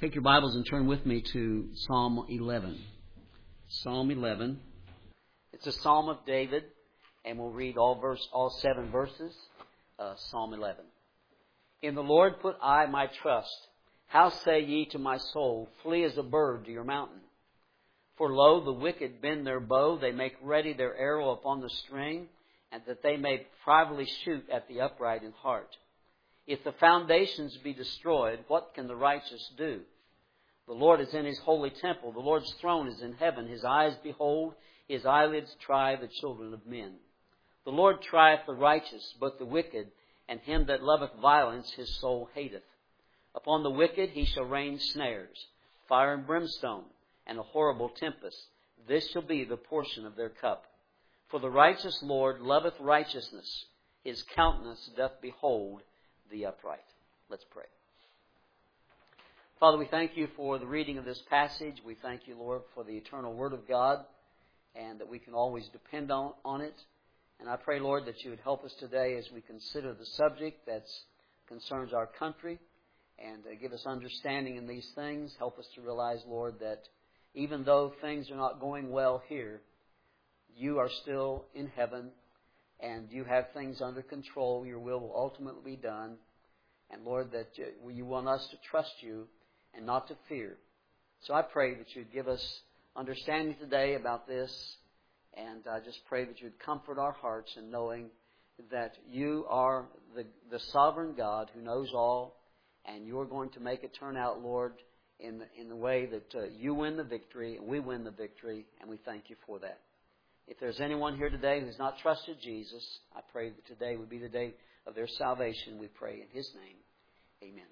Take your Bibles and turn with me to Psalm 11. Psalm 11. It's a Psalm of David, and we'll read all 7 verses. Psalm 11. In the Lord put I my trust. How say ye to my soul, flee as a bird to your mountain? For lo, the wicked bend their bow, they make ready their arrow upon the string, and that they may privately shoot at the upright in heart. If the foundations be destroyed, what can the righteous do? The Lord is in His holy temple. The Lord's throne is in heaven. His eyes behold, His eyelids try the children of men. The Lord trieth the righteous, but the wicked, and him that loveth violence His soul hateth. Upon the wicked He shall rain snares, fire and brimstone, and a horrible tempest. This shall be the portion of their cup. For the righteous Lord loveth righteousness. His countenance doth behold the upright. Let's pray. Father, we thank You for the reading of this passage. We thank You, Lord, for the eternal Word of God, and that we can always depend on it. And I pray, Lord, that You would help us today as we consider the subject that concerns our country, and give us understanding in these things. Help us to realize, Lord, that even though things are not going well here, You are still in heaven, and You have things under control. Your will will ultimately be done. And Lord, that You want us to trust You and not to fear. So I pray that You'd give us understanding today about this. And I just pray that You'd comfort our hearts in knowing that You are the sovereign God who knows all. And You're going to make it turn out, Lord, in the way that You win the victory and we win the victory. And we thank You for that. If there's anyone here today who's not trusted Jesus, I pray that today would be the day of their salvation. We pray in His name. Amen.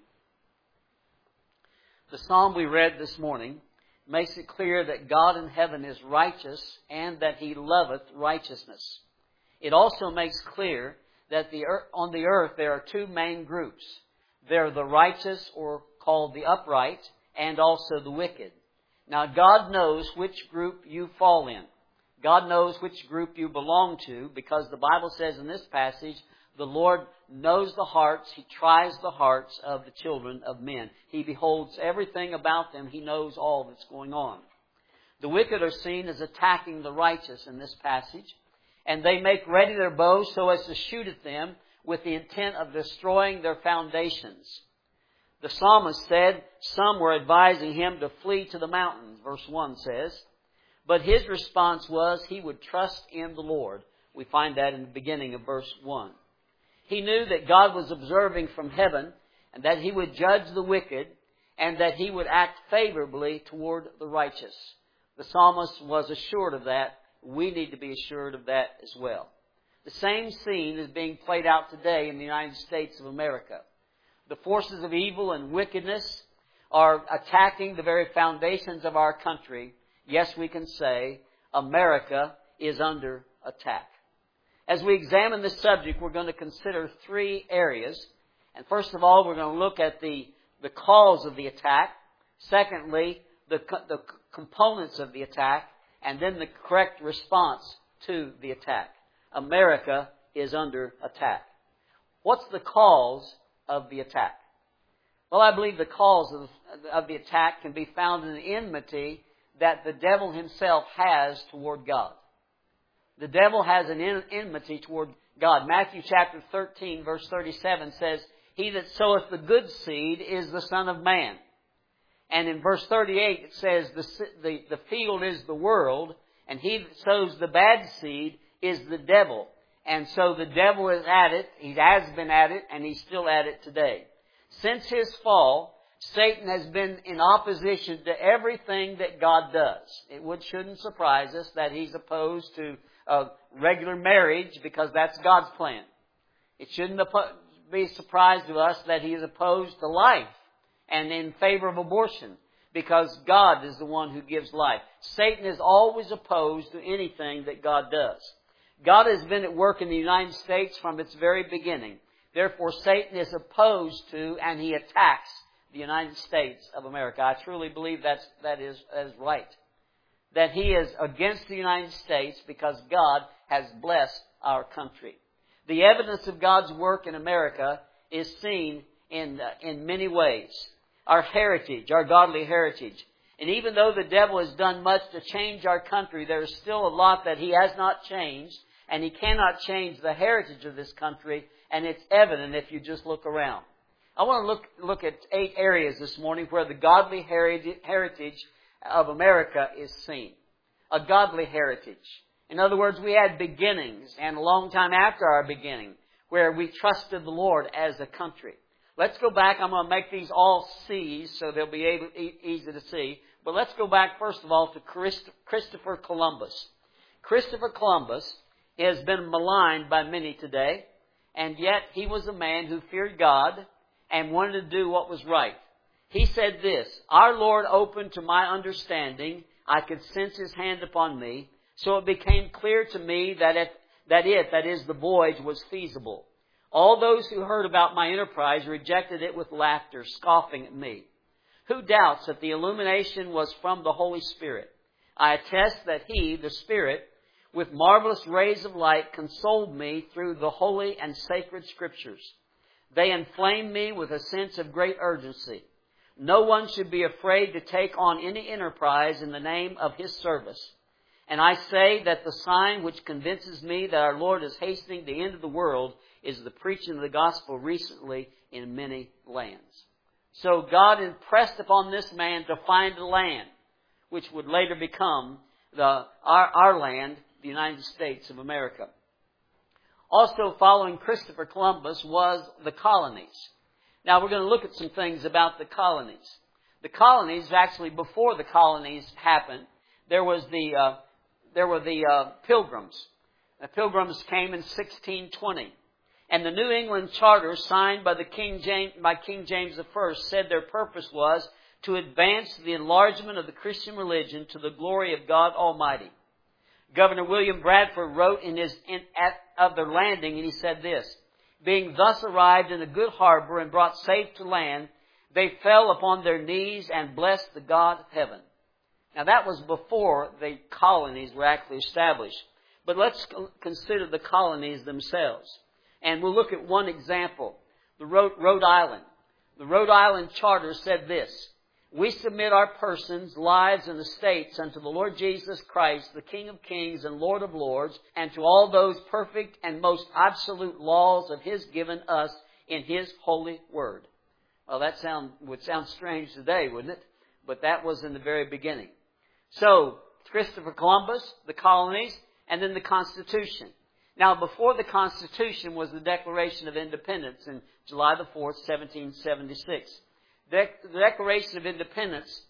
The psalm we read this morning makes it clear that God in heaven is righteous and that He loveth righteousness. It also makes clear that on the earth there are 2 main groups. There are the righteous, or called the upright, and also the wicked. Now God knows which group you fall in. God knows which group you belong to, because the Bible says in this passage, the Lord knows the hearts. He tries the hearts of the children of men. He beholds everything about them. He knows all that's going on. The wicked are seen as attacking the righteous in this passage, and they make ready their bows so as to shoot at them with the intent of destroying their foundations. The psalmist said some were advising him to flee to the mountains, verse 1 says. But his response was he would trust in the Lord. We find that in the beginning of verse 1. He knew that God was observing from heaven, and that He would judge the wicked, and that He would act favorably toward the righteous. The psalmist was assured of that. We need to be assured of that as well. The same scene is being played out today in the United States of America. The forces of evil and wickedness are attacking the very foundations of our country. Yes, we can say America is under attack. As we examine this subject, we're going to consider 3 areas. And first of all, we're going to look at the cause of the attack. Secondly, the components of the attack. And then the correct response to the attack. America is under attack. What's the cause of the attack? Well, I believe the cause of the attack can be found in the enmity that the devil himself has toward God. The devil has an enmity toward God. Matthew chapter 13, verse 37 says, He that soweth the good seed is the Son of Man. And in verse 38 it says, the field is the world, and he that sows the bad seed is the devil. And so the devil is at it, he has been at it, and he's still at it today. Since his fall, Satan has been in opposition to everything that God does. It shouldn't surprise us that he's opposed to regular marriage, because that's God's plan. It shouldn't be a surprise to us that he is opposed to life and in favor of abortion, because God is the one who gives life. Satan is always opposed to anything that God does. God has been at work in the United States from its very beginning. Therefore, Satan is opposed to and he attacks the United States of America. I truly believe that is right. That he is against the United States because God has blessed our country. The evidence of God's work in America is seen in many ways. our heritage, our godly heritage. And even though the devil has done much to change our country, there is still a lot that he has not changed, and he cannot change the heritage of this country, and it's evident if you just look around. I want to look at 8 areas this morning where the godly heritage of America is seen. A godly heritage. In other words, we had beginnings, and a long time after our beginning, where we trusted the Lord as a country. Let's go back. I'm going to make these all C's so they'll be easy to see. But let's go back, first of all, to Christopher Columbus. Christopher Columbus has been maligned by many today, and yet he was a man who feared God and wanted to do what was right. He said this, "Our Lord opened to my understanding. I could sense His hand upon me. So it became clear to me that the voyage, was feasible. All those who heard about my enterprise rejected it with laughter, scoffing at me. Who doubts that the illumination was from the Holy Spirit? I attest that He, the Spirit, with marvelous rays of light, consoled me through the holy and sacred Scriptures. They inflamed me with a sense of great urgency. No one should be afraid to take on any enterprise in the name of His service. And I say that the sign which convinces me that our Lord is hastening the end of the world is the preaching of the gospel recently in many lands." So God impressed upon this man to find a land, which would later become our land, the United States of America. Also following Christopher Columbus was the colonies. Now we're going to look at some things about the colonies. The colonies, actually before the colonies happened, there were the Pilgrims. The Pilgrims came in 1620. And the New England Charter, signed by King James I, said their purpose was to advance the enlargement of the Christian religion to the glory of God Almighty. Governor William Bradford wrote of their landing, and he said this, "Being thus arrived in a good harbor and brought safe to land, they fell upon their knees and blessed the God of heaven." Now that was before the colonies were actually established. But let's consider the colonies themselves. And we'll look at one example, the Rhode Island. The Rhode Island Charter said this, "We submit our persons, lives, and estates unto the Lord Jesus Christ, the King of kings and Lord of lords, and to all those perfect and most absolute laws of His given us in His holy word." Well, that would sound strange today, wouldn't it? But that was in the very beginning. So, Christopher Columbus, the colonies, and then the Constitution. Now, before the Constitution was the Declaration of Independence in July the 4th, 1776. The Declaration of Independence,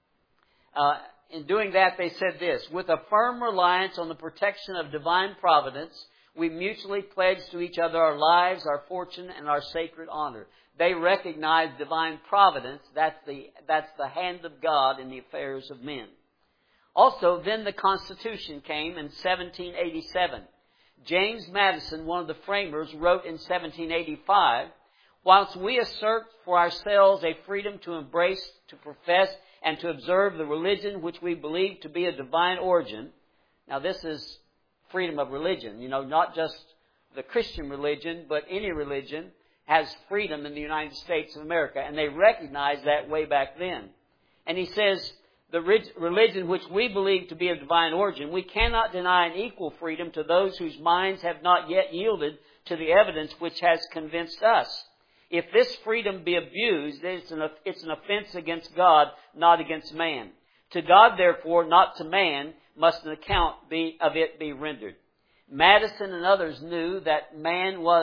in doing that, they said this, "With a firm reliance on the protection of divine providence, we mutually pledge to each other our lives, our fortune, and our sacred honor." They recognized divine providence. That's the hand of God in the affairs of men. Also, then the Constitution came in 1787. James Madison, one of the framers, wrote in 1785, "Whilst we assert for ourselves a freedom to embrace, to profess, and to observe the religion which we believe to be of divine origin." Now this is freedom of religion, not just the Christian religion, but any religion has freedom in the United States of America. And they recognized that way back then. And he says, "The religion which we believe to be of divine origin, we cannot deny an equal freedom to those whose minds have not yet yielded to the evidence which has convinced us. If this freedom be abused, it's an offense against God, not against man. To God, therefore, not to man, must an account of it be rendered." Madison and others knew that men were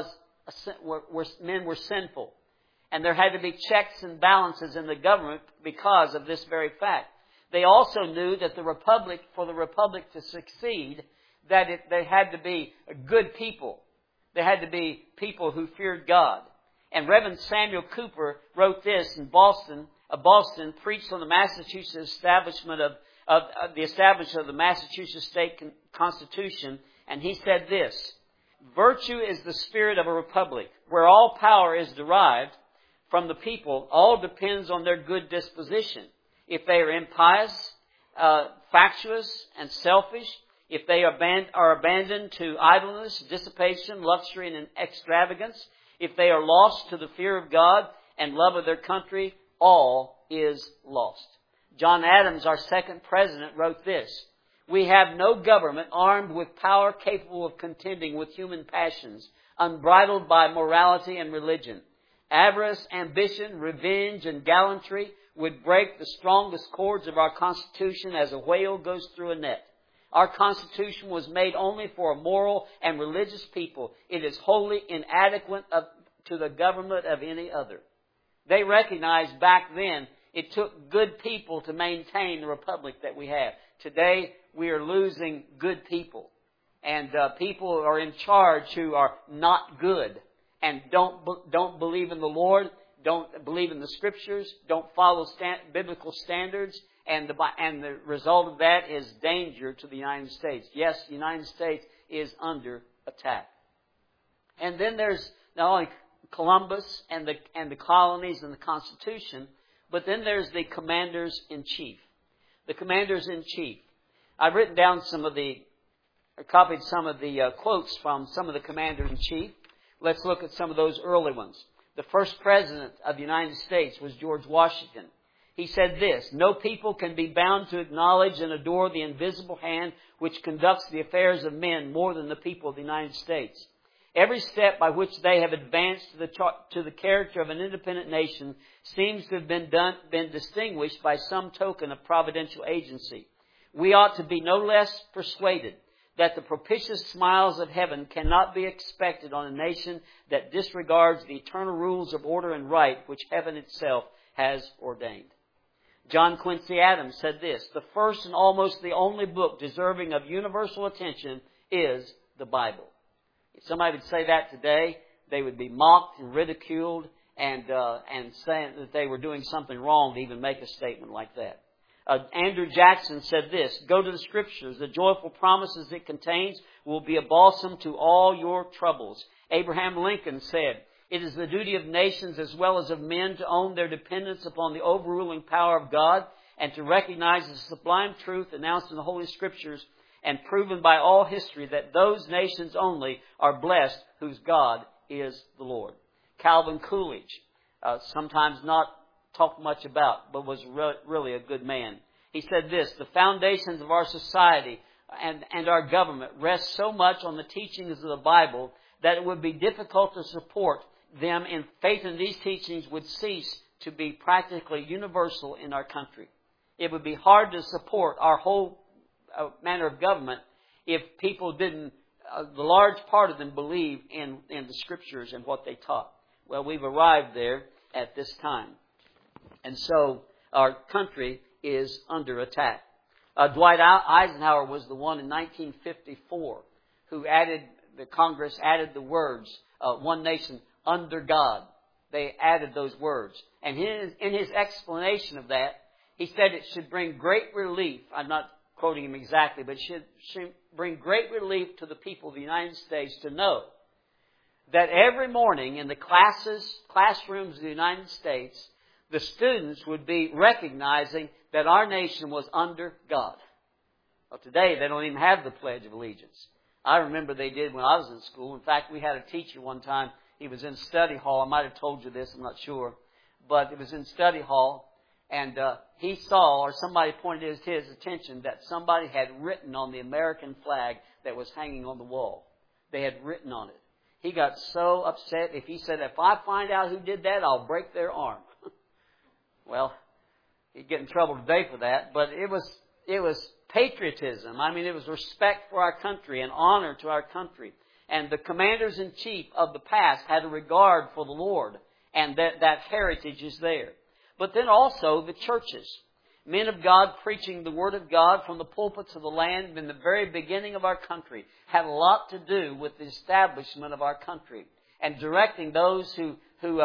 sinful, and there had to be checks and balances in the government because of this very fact. They also knew that for the republic to succeed, they had to be good people. They had to be people who feared God. And Reverend Samuel Cooper wrote this in Boston, preached on the Massachusetts establishment of the Massachusetts State Constitution, and he said this, "Virtue is the spirit of a republic, where all power is derived from the people. All depends on their good disposition. If they are impious, factious, and selfish, if they are abandoned to idleness, dissipation, luxury, and extravagance, if they are lost to the fear of God and love of their country, all is lost. John Adams, our second president, wrote this: "We have no government armed with power capable of contending with human passions, unbridled by morality and religion. Avarice, ambition, revenge, and gallantry would break the strongest cords of our Constitution as a whale goes through a net. Our Constitution was made only for a moral and religious people. It is wholly inadequate to the government of any other." They recognized back then it took good people to maintain the republic that we have. Today, we are losing good people. And people are in charge who are not good and don't believe in the Lord, don't believe in the Scriptures, don't follow biblical standards, and the result of that is danger to the United States. Yes, the United States is under attack. And then there's not only Columbus and the colonies and the Constitution, but then there's the commanders-in-chief. The commanders-in-chief. I've written down copied some of the quotes from some of the commanders-in-chief. Let's look at some of those early ones. The first president of the United States was George Washington. He said this: "No people can be bound to acknowledge and adore the invisible hand which conducts the affairs of men more than the people of the United States. Every step by which they have advanced to the character of an independent nation seems to have been distinguished by some token of providential agency. We ought to be no less persuaded that the propitious smiles of heaven cannot be expected on a nation that disregards the eternal rules of order and right which heaven itself has ordained." John Quincy Adams said this: "The first and almost the only book deserving of universal attention is the Bible." If somebody would say that today, they would be mocked and ridiculed and saying that they were doing something wrong to even make a statement like that. Andrew Jackson said this: "Go to the Scriptures. The joyful promises it contains will be a balsam to all your troubles." Abraham Lincoln said, "It is the duty of nations as well as of men to own their dependence upon the overruling power of God and to recognize the sublime truth announced in the Holy Scriptures and proven by all history that those nations only are blessed whose God is the Lord." Calvin Coolidge, sometimes not talked much about, but was really a good man. He said this: "The foundations of our society and our government rest so much on the teachings of the Bible that it would be difficult to support them, and faith in these teachings would cease to be practically universal in our country. It would be hard to support our whole manner of government if people didn't, the large part of them, believe in the Scriptures and what they taught." Well, we've arrived there at this time. And so our country is under attack. Dwight Eisenhower was the one in 1954 who the Congress added the words, "one nation under God." They added those words. And in his explanation of that, he said it should bring great relief. I'm not quoting him exactly, but it should bring great relief to the people of the United States to know that every morning in the classrooms of the United States, the students would be recognizing that our nation was under God. Well, today they don't even have the Pledge of Allegiance. I remember they did when I was in school. In fact, we had a teacher one time. He was in study hall. I might have told you this, I'm not sure. But it was in study hall, and he saw, or somebody pointed his attention, that somebody had written on the American flag that was hanging on the wall. They had written on it. He got so upset. He said, "If I find out who did that, I'll break their arm." Well, he'd get in trouble today for that, but it was patriotism. I mean, it was respect for our country and honor to our country. And the commanders-in-chief of the past had a regard for the Lord, and that heritage is there. But then also the churches. Men of God preaching the Word of God from the pulpits of the land in the very beginning of our country had a lot to do with the establishment of our country and directing those who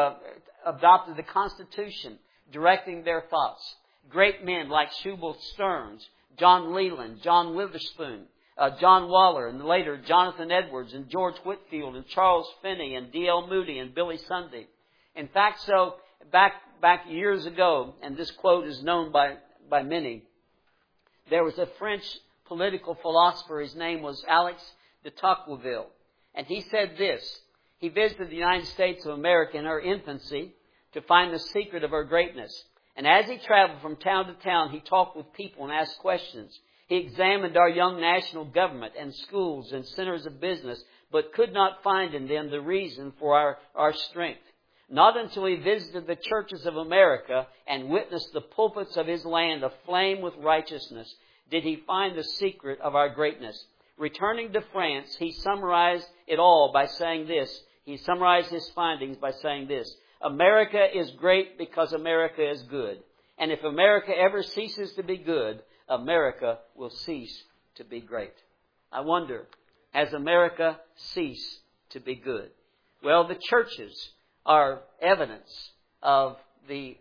adopted the Constitution, directing their thoughts. Great men like Shubal Stearns, John Leland, John Witherspoon, John Waller, and later Jonathan Edwards and George Whitefield and Charles Finney and D.L. Moody and Billy Sunday. In fact, so back years ago, and this quote is known by many, there was a French political philosopher. His name was Alex de Tocqueville. And he said this. He visited the United States of America in her infancy. to find the secret of her greatness. And as he traveled from town to town, he talked with people and asked questions. He examined our young national government and schools and centers of business, but could not find in them the reason for our strength. Not until he visited the churches of America and witnessed the pulpits of his land aflame with righteousness did he find the secret of our greatness. Returning to France, he summarized it all by saying this. He summarized his findings by saying this: America is great because America is good. And if America ever ceases to be good, America will cease to be great. I wonder, has America ceased to be good? Well, the churches are evidence of the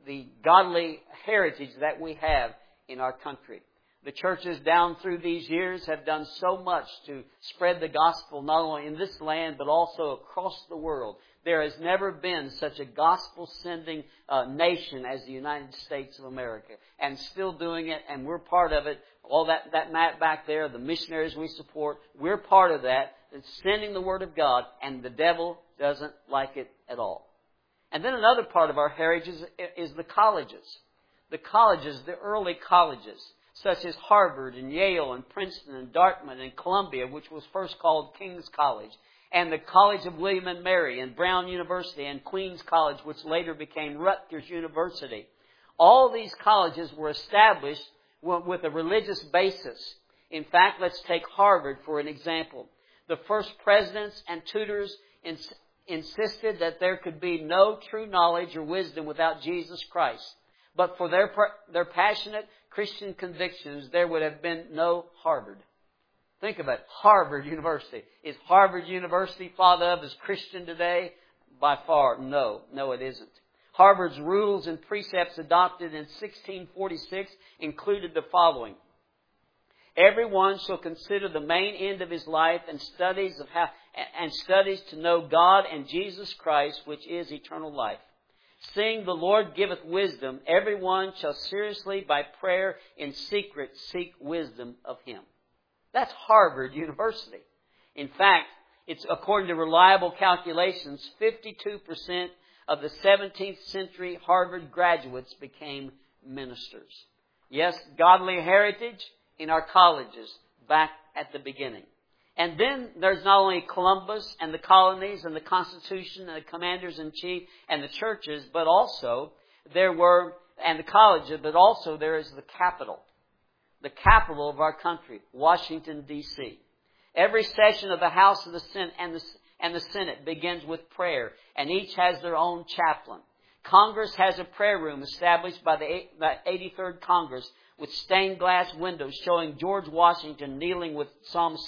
godly heritage that we have in our country. The churches down through these years have done so much to spread the gospel not only in this land but also across the world. There has never been such a gospel-sending nation as the United States of America, and still doing it, and we're part of it. All that map back there, the missionaries we support, we're part of that. It's sending the Word of God, and the devil doesn't like it at all. And then another part of our heritage is the colleges. The colleges, the early colleges, such as Harvard and Yale and Princeton and Dartmouth and Columbia, which was first called King's College, and the College of William and Mary and Brown University and Queens College, which later became Rutgers University. All these colleges were established with a religious basis. In fact, let's take Harvard for an example. The first presidents and tutors insisted that there could be no true knowledge or wisdom without Jesus Christ. But for their passionate Christian convictions, there would have been no Harvard. Think of it. Harvard University. Is Harvard University thought of as Christian today? By far, no. No, it isn't. Harvard's rules and precepts adopted in 1646 included the following. Everyone shall consider the main end of his life and studies to know God and Jesus Christ, which is eternal life. Seeing the Lord giveth wisdom, everyone shall seriously by prayer in secret seek wisdom of Him. That's Harvard University. In fact, it's according to reliable calculations, 52% of the 17th century Harvard graduates became ministers. Yes, godly heritage in our colleges back at the beginning. And then there's not only Columbus and the colonies and the Constitution and the commanders-in-chief and the churches, but also and the colleges, but also there is the capital of our country, Washington, D.C. Every session of the House of the Senate and the Senate begins with prayer, and each has their own chaplain. Congress has a prayer room established by the 83rd Congress with stained glass windows showing George Washington kneeling with Psalm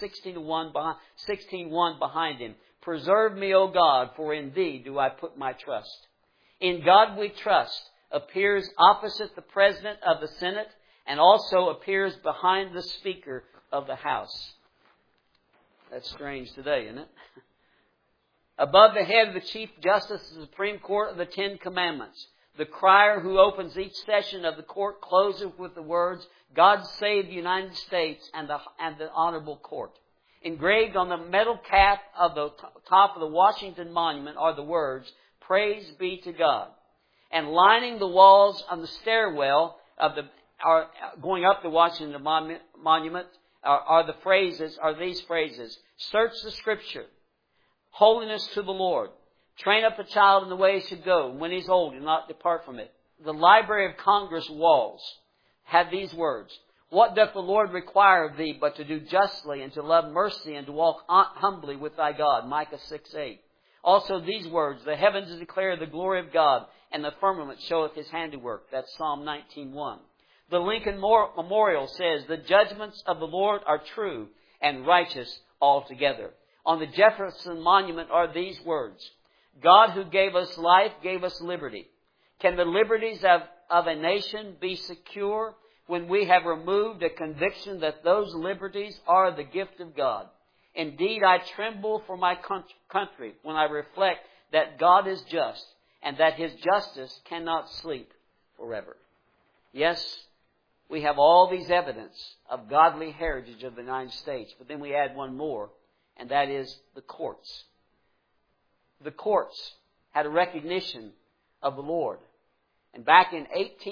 16:1 behind him. Preserve me, O God, for in Thee do I put my trust. In God we trust appears opposite the President of the Senate and also appears behind the Speaker of the House. That's strange today, isn't it? Above the head of the Chief Justice of the Supreme Court are the Ten Commandments. The crier who opens each session of the court closes with the words, God save the United States and the Honorable Court. Engraved on the metal cap of the top of the Washington Monument are the words, Praise be to God. And lining the walls on the stairwell going up the Washington Monument are these phrases. Search the Scripture. Holiness to the Lord. Train up a child in the way he should go. And when he's old, he'll not depart from it. The Library of Congress walls had these words. What doth the Lord require of thee but to do justly and to love mercy and to walk humbly with thy God? Micah 6:8. Also these words. The heavens declare the glory of God and the firmament showeth His handiwork. That's Psalm 19:1. The Lincoln Memorial says, the judgments of the Lord are true and righteous altogether. On the Jefferson Monument are these words. God who gave us life gave us liberty. Can the liberties of a nation be secure when we have removed a conviction that those liberties are the gift of God? Indeed, I tremble for my country when I reflect that God is just and that His justice cannot sleep forever. Yes, we have all these evidence of godly heritage of the United States, but then we add one more, and that is the courts. The courts had a recognition of the Lord. And back in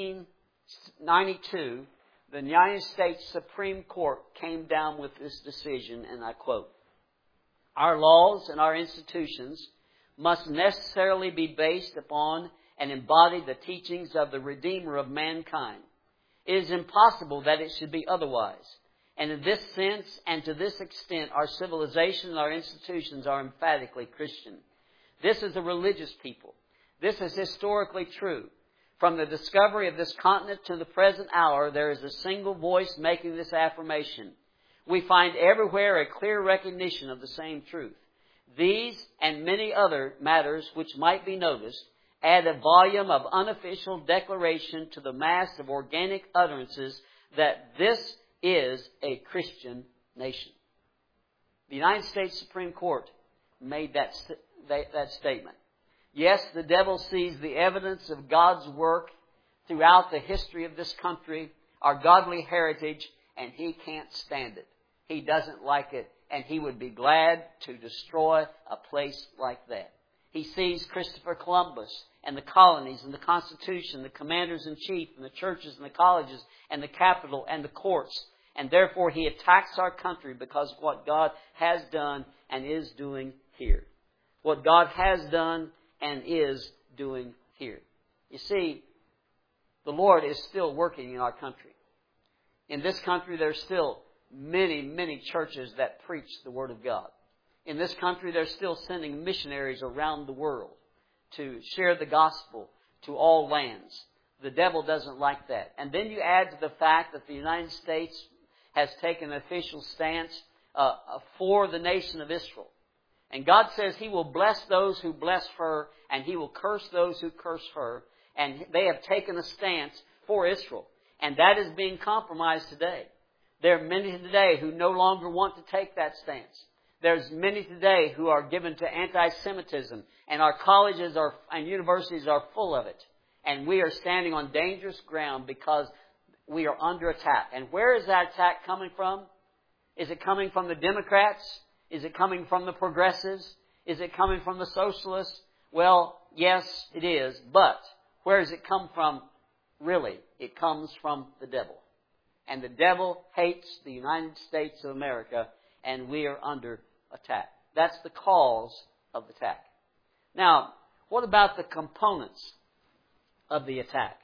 1892, the United States Supreme Court came down with this decision, and I quote, "Our laws and our institutions must necessarily be based upon and embody the teachings of the Redeemer of mankind. It is impossible that it should be otherwise. And in this sense and to this extent, our civilization and our institutions are emphatically Christian. This is a religious people. This is historically true. From the discovery of this continent to the present hour, there is a single voice making this affirmation. We find everywhere a clear recognition of the same truth. These and many other matters which might be noticed add a volume of unofficial declaration to the mass of organic utterances that this is a Christian nation." The United States Supreme Court made that statement. Yes, the devil sees the evidence of God's work throughout the history of this country, our godly heritage, and he can't stand it. He doesn't like it, and he would be glad to destroy a place like that. He sees Christopher Columbus and the colonies and the Constitution, the commanders-in-chief and the churches and the colleges and the Capitol and the courts. And therefore he attacks our country because of what God has done and is doing here. What God has done and is doing here. You see, the Lord is still working in our country. In this country, there's still many, many churches that preach the Word of God. In this country, they're still sending missionaries around the world to share the gospel to all lands. The devil doesn't like that. And then you add to the fact that the United States has taken an official stance for the nation of Israel. And God says He will bless those who bless her, and He will curse those who curse her. And they have taken a stance for Israel. And that is being compromised today. There are many today who no longer want to take that stance. There's many today who are given to anti-Semitism, and our colleges and universities are full of it. And we are standing on dangerous ground because we are under attack. And where is that attack coming from? Is it coming from the Democrats? Is it coming from the progressives? Is it coming from the socialists? Well, yes, it is. But where does it come from? Really, it comes from the devil. And the devil hates the United States of America, and we are under attack. That's the cause of the attack. Now, what about the components of the attack?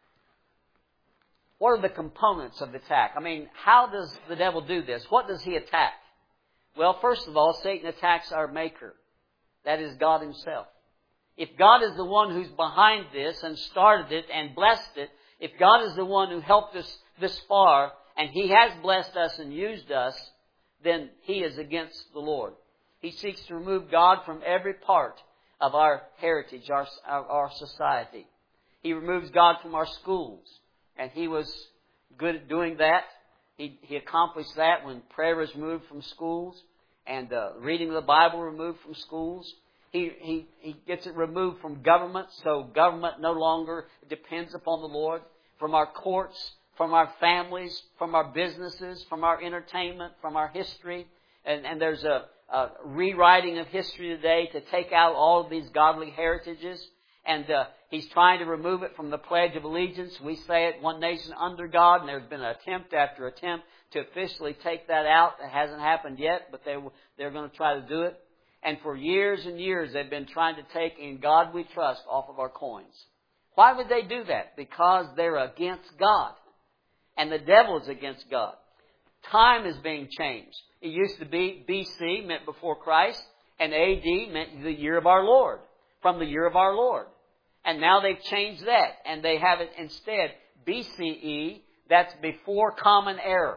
What are the components of the attack? I mean, how does the devil do this? What does he attack? Well, first of all, Satan attacks our Maker. That is God Himself. If God is the one who's behind this and started it and blessed it, if God is the one who helped us this far, and He has blessed us and used us, then he is against the Lord. He seeks to remove God from every part of our heritage, our society. He removes God from our schools, and He was good at doing that. He accomplished that when prayer was removed from schools and reading of the Bible removed from schools. He gets it removed from government, so government no longer depends upon the Lord. From our courts, from our families, from our businesses, from our entertainment, from our history. And there's a rewriting of history today to take out all of these godly heritages. And he's trying to remove it from the Pledge of Allegiance. We say it, one nation under God, and there's been attempt after attempt to officially take that out. It hasn't happened yet, but they're going to try to do it. And for years and years, they've been trying to take "In God We Trust" off of our coins. Why would they do that? Because they're against God. And the devil is against God. Time is being changed. It used to be BC, meant before Christ, and AD meant the year of our Lord, from the year of our Lord. And now they've changed that, and they have it instead BCE, that's before Common Era.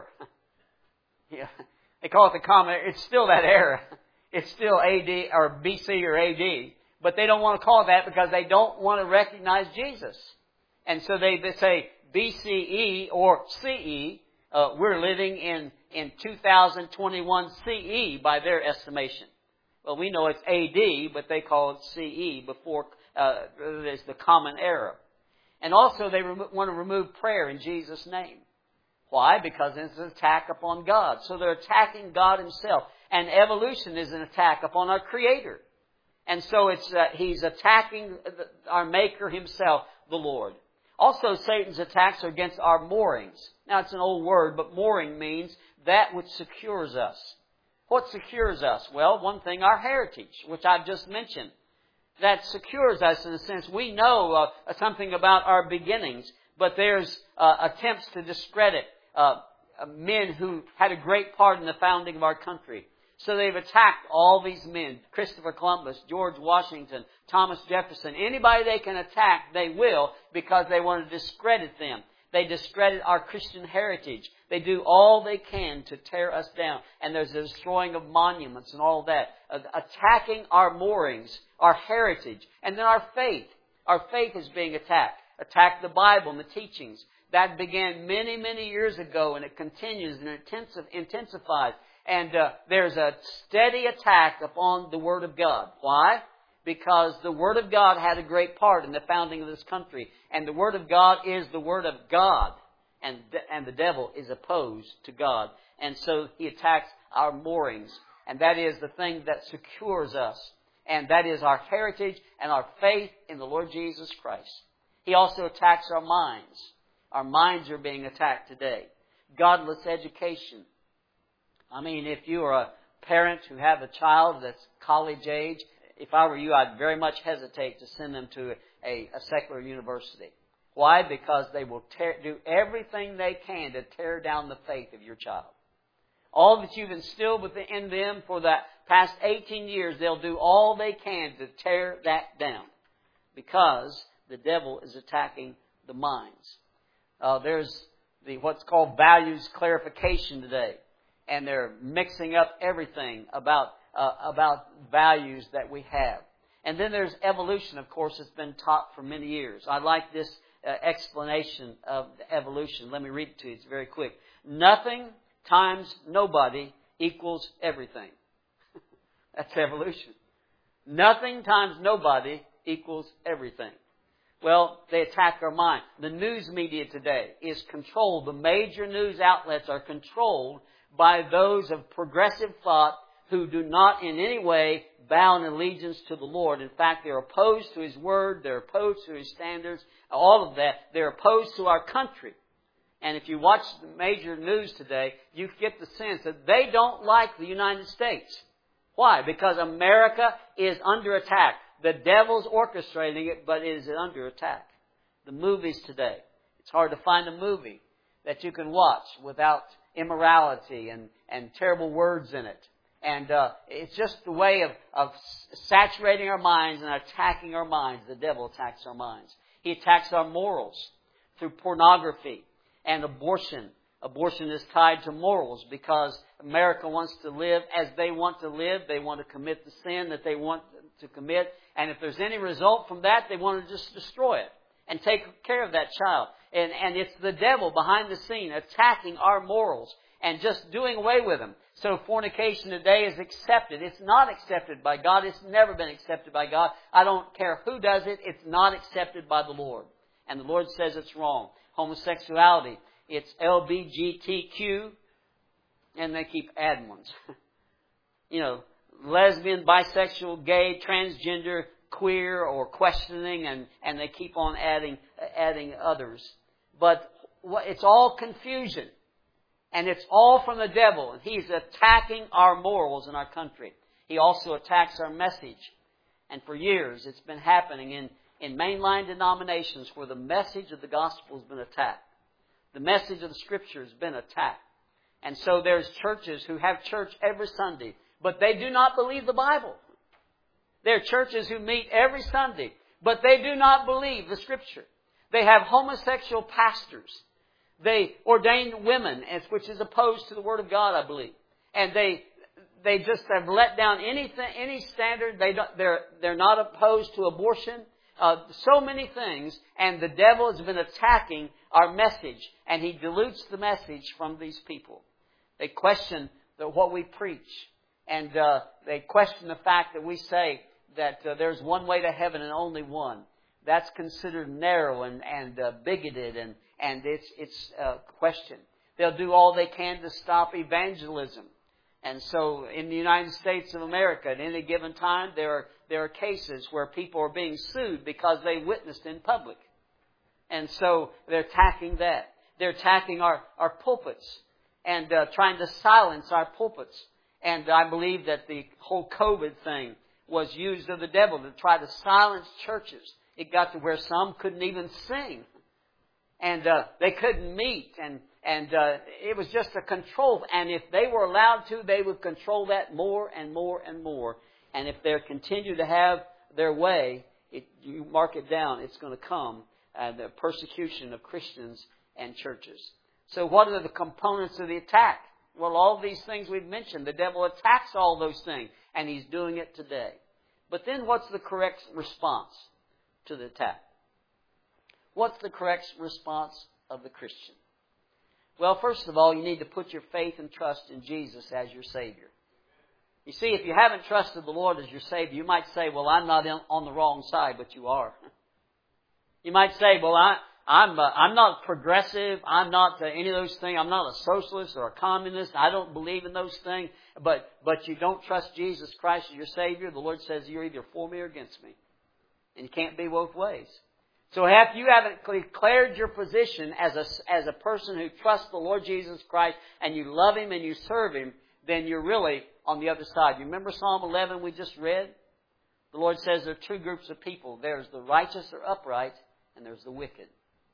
Yeah, they call it the Common Era. It's still that era. It's still AD or BC or AD. But they don't want to call it that because they don't want to recognize Jesus. And so they say BCE or CE. We're living in 2021 CE by their estimation. Well, we know it's AD, but they call it CE before there's the Common Era. And also they want to remove prayer in Jesus' name. Why? Because it's an attack upon God. So they're attacking God Himself. And evolution is an attack upon our Creator. And so he's attacking our Maker Himself, the Lord. Also, Satan's attacks are against our moorings. Now, it's an old word, but mooring means that which secures us. What secures us? Well, one thing, our heritage, which I've just mentioned. That secures us in a sense. We know something about our beginnings, but there's attempts to discredit men who had a great part in the founding of our country. So they've attacked all these men, Christopher Columbus, George Washington, Thomas Jefferson. Anybody they can attack, they will, because they want to discredit them. They discredit our Christian heritage. They do all they can to tear us down. And there's a destroying of monuments and all that. Attacking our moorings, our heritage, and then our faith. Our faith is being attacked. Attack the Bible and the teachings. That began many, many years ago, and it continues and intensifies. And there's a steady attack upon the Word of God. Why? Because the Word of God had a great part in the founding of this country. And the Word of God is the Word of God. And the devil is opposed to God. And so he attacks our moorings. And that is the thing that secures us. And that is our heritage and our faith in the Lord Jesus Christ. He also attacks our minds. Our minds are being attacked today. Godless education. I mean, if you are a parent who have a child that's college age, if I were you, I'd very much hesitate to send them to a secular university. Why? Because they will do everything they can to tear down the faith of your child. All that you've instilled within them for that past 18 years, they'll do all they can to tear that down. Because the devil is attacking the minds. There's what's called values clarification today. And they're mixing up everything about values that we have. And then there's evolution, of course, it's been taught for many years. I like this explanation of evolution. Let me read it to you. It's very quick. Nothing times nobody equals everything. That's evolution. Nothing times nobody equals everything. Well, they attack our mind. The news media today is controlled. The major news outlets are controlled by those of progressive thought who do not in any way bow in allegiance to the Lord. In fact, they're opposed to His Word. They're opposed to His standards. All of that. They're opposed to our country. And if you watch the major news today, you get the sense that they don't like the United States. Why? Because America is under attack. The devil's orchestrating it, but it is under attack. The movies today. It's hard to find a movie that you can watch without immorality and terrible words in it. And it's just the way of saturating our minds and attacking our minds. The devil attacks our minds. He attacks our morals through pornography and abortion. Abortion is tied to morals because America wants to live as they want to live. They want to commit the sin that they want to commit. And if there's any result from that, they want to just destroy it and take care of that child. And it's the devil behind the scene attacking our morals and just doing away with them. So fornication today is accepted. It's not accepted by God. It's never been accepted by God. I don't care who does it. It's not accepted by the Lord. And the Lord says it's wrong. Homosexuality, it's LBGTQ, and they keep adding ones. Lesbian, bisexual, gay, transgender, queer, or questioning, and they keep on adding others. But it's all confusion. And it's all from the devil. And he's attacking our morals in our country. He also attacks our message. And for years it's been happening in mainline denominations where the message of the gospel has been attacked. The message of the Scripture has been attacked. And so there's churches who have church every Sunday, but they do not believe the Bible. There are churches who meet every Sunday, but they do not believe the Scripture. They have homosexual pastors. They ordain women, which is opposed to the Word of God, I believe. And they just have let down any standard. They're not opposed to abortion. So many things. And the devil has been attacking our message. And he dilutes the message from these people. They question what we preach. And they question the fact that we say that there's one way to heaven and only one. That's considered narrow and bigoted and it's questioned. They'll do all they can to stop evangelism. And so in the United States of America, at any given time, there are cases where people are being sued because they witnessed in public. And so they're attacking that. They're attacking our pulpits and trying to silence our pulpits. And I believe that the whole COVID thing was used of the devil to try to silence churches. It got to where some couldn't even sing. And they couldn't meet. And it was just a control. And if they were allowed to, they would control that more and more and more. And if they continue to have their way, you mark it down, it's going to come. The persecution of Christians and churches. So what are the components of the attack? Well, all these things we've mentioned. The devil attacks all those things. And he's doing it today. But then what's the correct response to the attack? What's the correct response of the Christian? Well, first of all, you need to put your faith and trust in Jesus as your Savior. You see, if you haven't trusted the Lord as your Savior, you might say, well, I'm not on the wrong side, but you are. You might say, well, I'm not progressive. I'm not any of those things. I'm not a socialist or a communist. I don't believe in those things. But you don't trust Jesus Christ as your Savior. The Lord says you're either for me or against me. And you can't be both ways. So if you haven't declared your position as a person who trusts the Lord Jesus Christ and you love Him and you serve Him, then you're really on the other side. You remember Psalm 11 we just read? The Lord says there are two groups of people. There's the righteous or upright, and there's the wicked.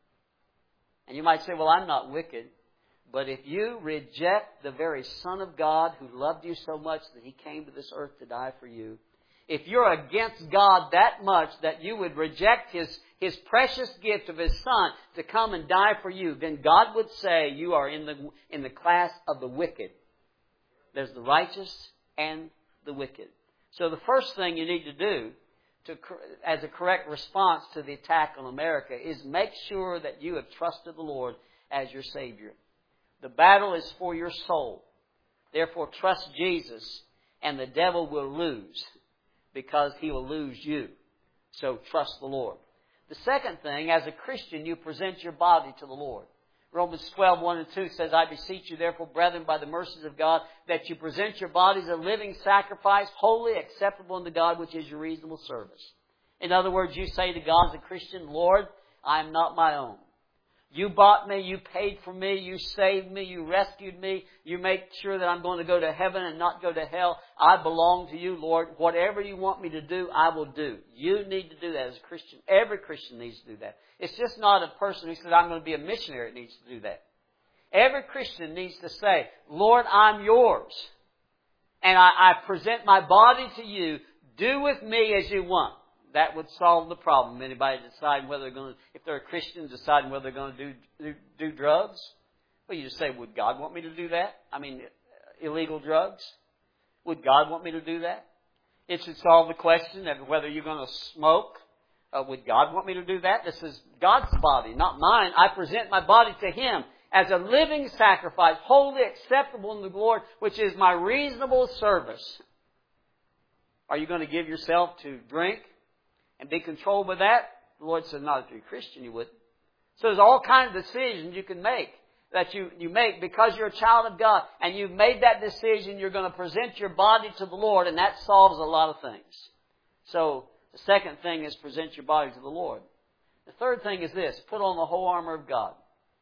And you might say, well, I'm not wicked. But if you reject the very Son of God who loved you so much that He came to this earth to die for you, if you're against God that much that you would reject His precious gift of His Son to come and die for you, then God would say you are in the class of the wicked. There's the righteous and the wicked. So the first thing you need to do as a correct response to the attack on America is make sure that you have trusted the Lord as your Savior. The battle is for your soul. Therefore, trust Jesus, and the devil will lose because he will lose you. So trust the Lord. The second thing, as a Christian, you present your body to the Lord. Romans 12:1 and 2 says, I beseech you, therefore, brethren, by the mercies of God, that you present your bodies a living sacrifice, wholly acceptable unto God, which is your reasonable service. In other words, you say to God as a Christian, Lord, I am not my own. You bought me, you paid for me, you saved me, you rescued me, you make sure that I'm going to go to heaven and not go to hell. I belong to you, Lord. Whatever you want me to do, I will do. You need to do that as a Christian. Every Christian needs to do that. It's just not a person who says, I'm going to be a missionary that needs to do that. Every Christian needs to say, Lord, I'm yours. And I present my body to you. Do with me as you want. That would solve the problem. Anybody deciding whether they're going to, if they're a Christian, deciding whether they're going to do drugs? Well, you just say, would God want me to do that? I mean, illegal drugs? Would God want me to do that? It should solve the question of whether you're going to smoke. Would God want me to do that? This is God's body, not mine. I present my body to Him as a living sacrifice, wholly acceptable in the Lord, which is my reasonable service. Are you going to give yourself to drink and be controlled by that? The Lord says, not if you're a Christian, you wouldn't. So there's all kinds of decisions you can make that you make because you're a child of God. And you've made that decision, you're going to present your body to the Lord, and that solves a lot of things. So the second thing is present your body to the Lord. The third thing is this, put on the whole armor of God.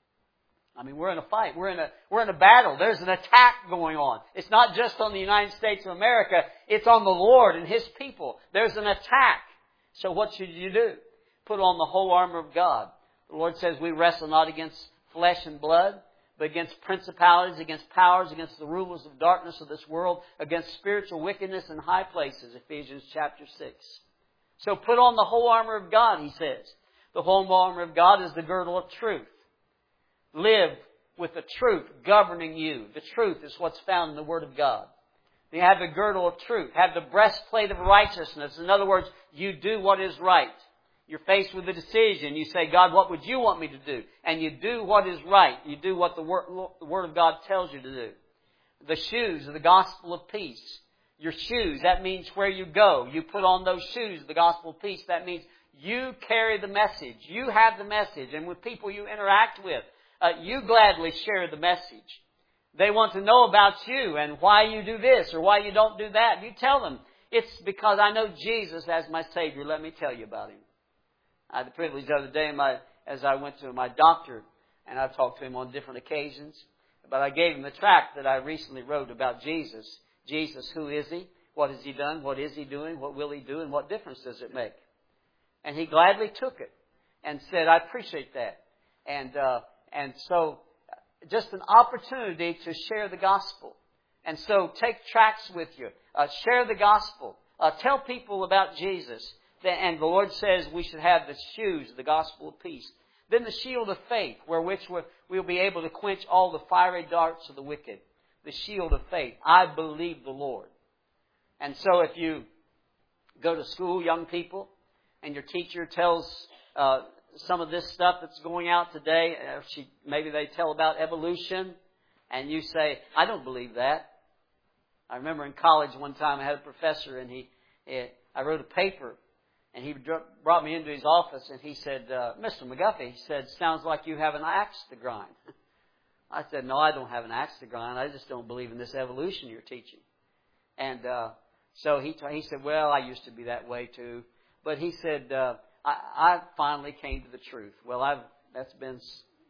I mean, we're in a fight. We're in a battle. There's an attack going on. It's not just on the United States of America. It's on the Lord and His people. There's an attack. So what should you do? Put on the whole armor of God. The Lord says we wrestle not against flesh and blood, but against principalities, against powers, against the rulers of darkness of this world, against spiritual wickedness in high places, Ephesians chapter 6. So put on the whole armor of God, He says. The whole armor of God is the girdle of truth. Live with the truth governing you. The truth is what's found in the Word of God. You have the girdle of truth. Have the breastplate of righteousness. In other words, you do what is right. You're faced with a decision. You say, God, what would you want me to do? And you do what is right. You do what the Word of God tells you to do. The shoes of the gospel of peace. Your shoes, that means where you go. You put on those shoes, the gospel of peace. That means you carry the message. You have the message. And with people you interact with, you gladly share the message. They want to know about you and why you do this or why you don't do that. You tell them, it's because I know Jesus as my Savior. Let me tell you about Him. I had the privilege the other day as I went to my doctor, and I talked to him on different occasions. But I gave him the tract that I recently wrote about Jesus. Jesus, who is He? What has He done? What is He doing? What will He do? And what difference does it make? And he gladly took it and said, I appreciate that. And so just an opportunity to share the gospel. And so take tracts with you. Share the gospel. Tell people about Jesus. And the Lord says we should have the shoes of the gospel of peace. Then the shield of faith, wherewith we'll be able to quench all the fiery darts of the wicked. The shield of faith. I believe the Lord. And so if you go to school, young people, and your teacher tells some of this stuff that's going out today, maybe they tell about evolution, and you say, I don't believe that. I remember in college one time I had a professor, and I wrote a paper, and he brought me into his office, and he said, Mr. McGuffey, he said, sounds like you have an axe to grind. I said, no, I don't have an axe to grind. I just don't believe in this evolution you're teaching. And so he said, well, I used to be that way too. But he said, I finally came to the truth. Well, that's been,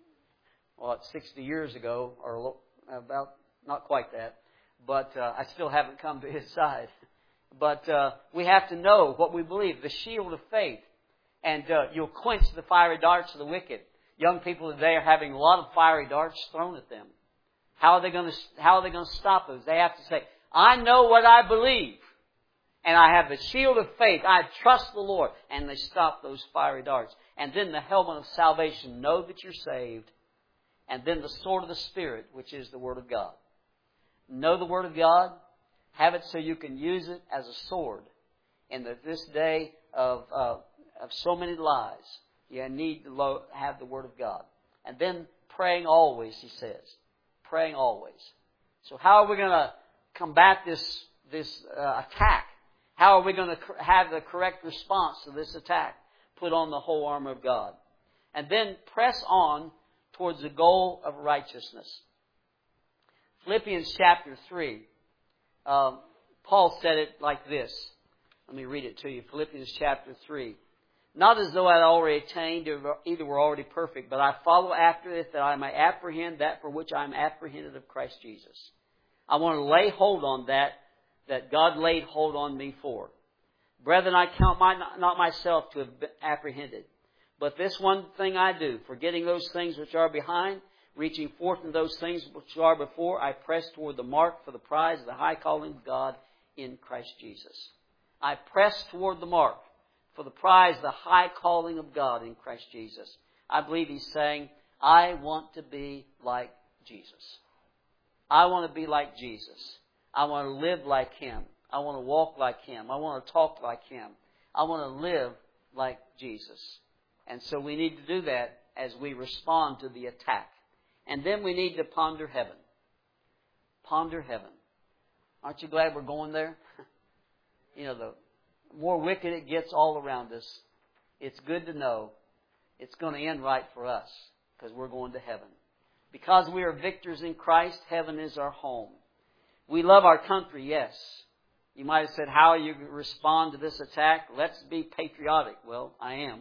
60 years ago, or about, not quite that. But I still haven't come to his side. But we have to know what we believe, the shield of faith. And you'll quench the fiery darts of the wicked. Young people today are having a lot of fiery darts thrown at them. How are they going to stop those? They have to say, I know what I believe. And I have the shield of faith. I trust the Lord. And they stop those fiery darts. And then the helmet of salvation. Know that you're saved. And then the sword of the Spirit, which is the Word of God. Know the Word of God. Have it so you can use it as a sword. In this day of so many lies, you need to have the Word of God. And then praying always, he says. Praying always. So how are we going to combat this attack? How are we going to have the correct response to this attack? Put on the whole armor of God. And then press on towards the goal of righteousness. Philippians chapter 3. Paul said it like this. Let me read it to you. Philippians chapter 3. Not as though I had already attained, either were already perfect, but I follow after it that I may apprehend that for which I am apprehended of Christ Jesus. I want to lay hold on that God laid hold on me for. Brethren, I count not myself to have been apprehended. But this one thing I do, forgetting those things which are behind, reaching forth to those things which are before, I press toward the mark for the prize of the high calling of God in Christ Jesus. I press toward the mark for the prize of the high calling of God in Christ Jesus. I believe he's saying, I want to be like Jesus. I want to be like Jesus. I want to live like Him. I want to walk like Him. I want to talk like Him. I want to live like Jesus. And so we need to do that as we respond to the attack. And then we need to ponder heaven. Ponder heaven. Aren't you glad we're going there? The more wicked it gets all around us, it's good to know it's going to end right for us because we're going to heaven. Because we are victors in Christ, heaven is our home. We love our country, yes. You might have said, how you respond to this attack? Let's be patriotic. Well, I am.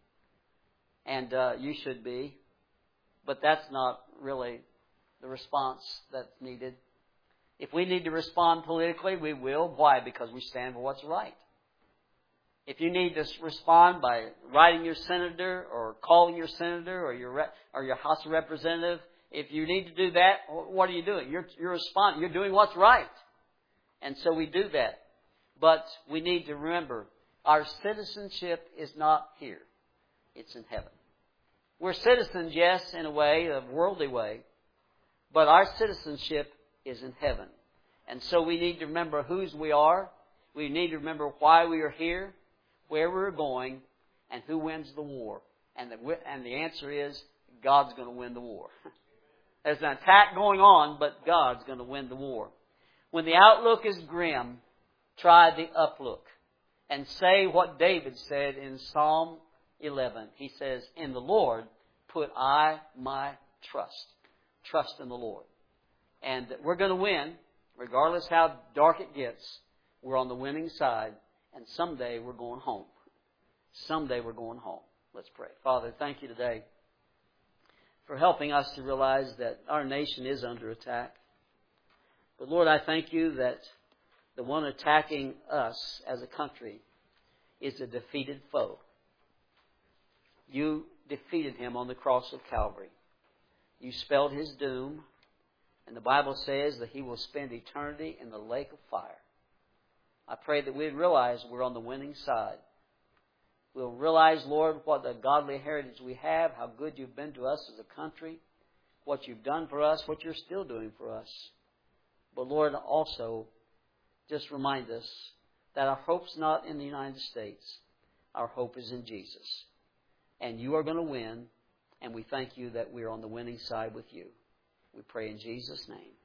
And you should be. But that's not really the response that's needed. If we need to respond politically, we will. Why? Because we stand for what's right. If you need to respond by writing your senator or calling your senator or your House of Representative, if you need to do that, what are you doing? You're responding. You're doing what's right. And so we do that. But we need to remember, our citizenship is not here. It's in heaven. We're citizens, yes, in a way, a worldly way. But our citizenship is in heaven. And so we need to remember whose we are. We need to remember why we are here, where we're going, and who wins the war. And the answer is, God's going to win the war. There's an attack going on, but God's going to win the war. When the outlook is grim, try the uplook. And say what David said in Psalm 11. He says, in the Lord put I my trust. Trust in the Lord. And we're going to win, regardless how dark it gets. We're on the winning side, and someday we're going home. Someday we're going home. Let's pray. Father, thank you today for helping us to realize that our nation is under attack. But Lord, I thank you that the one attacking us as a country is a defeated foe. You defeated him on the cross of Calvary. You spelled his doom, and the Bible says that he will spend eternity in the lake of fire. I pray that we'd realize we're on the winning side. We'll realize, Lord, what a godly heritage we have, how good you've been to us as a country, what you've done for us, what you're still doing for us. But Lord, also, just remind us that our hope's not in the United States. Our hope is in Jesus. And you are going to win, and we thank you that we're on the winning side with you. We pray in Jesus' name.